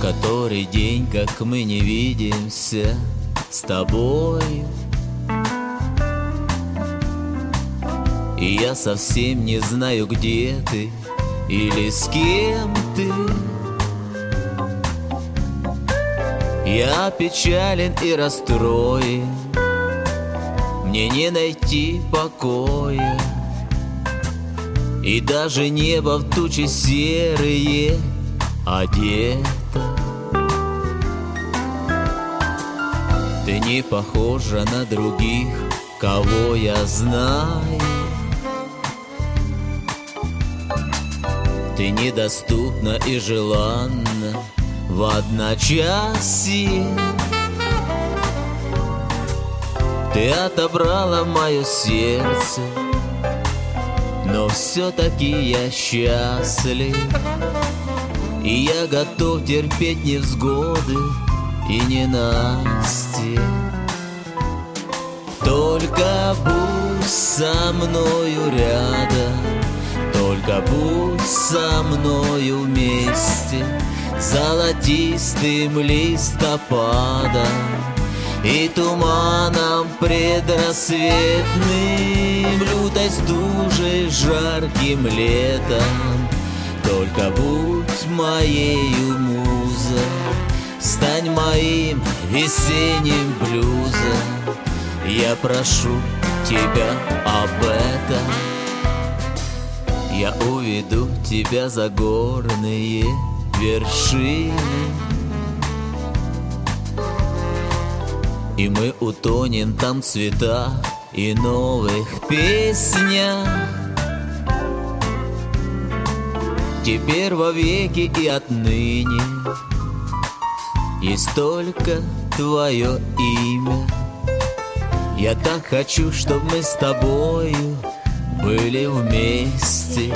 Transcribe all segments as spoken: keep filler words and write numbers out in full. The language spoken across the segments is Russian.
Который день, как мы не видимся с тобой, и я совсем не знаю, где ты или с кем ты. Я печален и расстроен, мне не найти покоя, и даже небо в тучи серые одето. Ты не похожа на других, кого я знаю. Ты недоступна и желанна в одночасье. Ты отобрала мое сердце, но все-таки я счастлив. И я готов терпеть невзгоды и ненастья. Только будь со мною рядом, только будь со мною вместе, золотистым листопадом и туманом предрассветным, лютой стужей, жарким летом. Только будь моею музой, стань моим весенним блюзом. Я прошу тебя об этом. Я уведу тебя за горные вершины, и мы утонем там в цветах и новых песнях. Теперь вовеки и отныне есть только твое имя. Я так хочу, чтоб мы с тобою были вместе.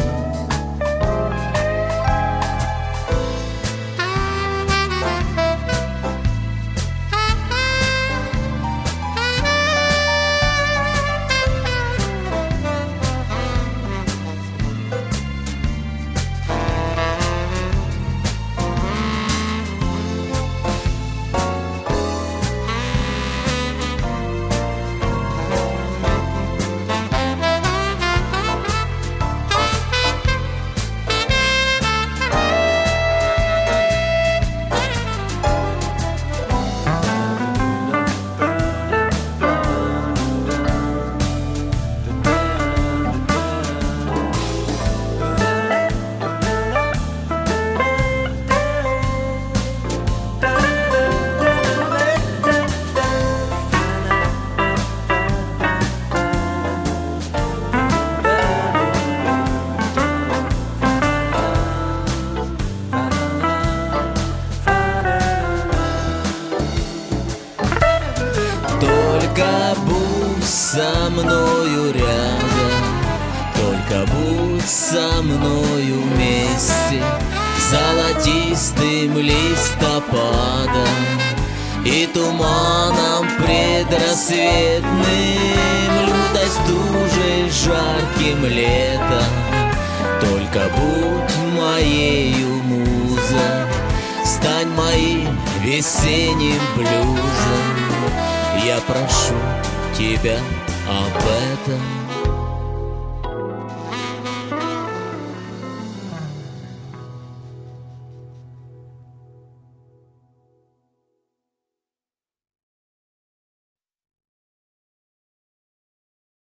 Только будь со мною рядом, только будь со мною вместе, золотистым листопадом и туманом предрассветным, лютой стужей, жарким летом. Только будь моею музой, стань моим весенним блюзом. Я прошу тебя об этом.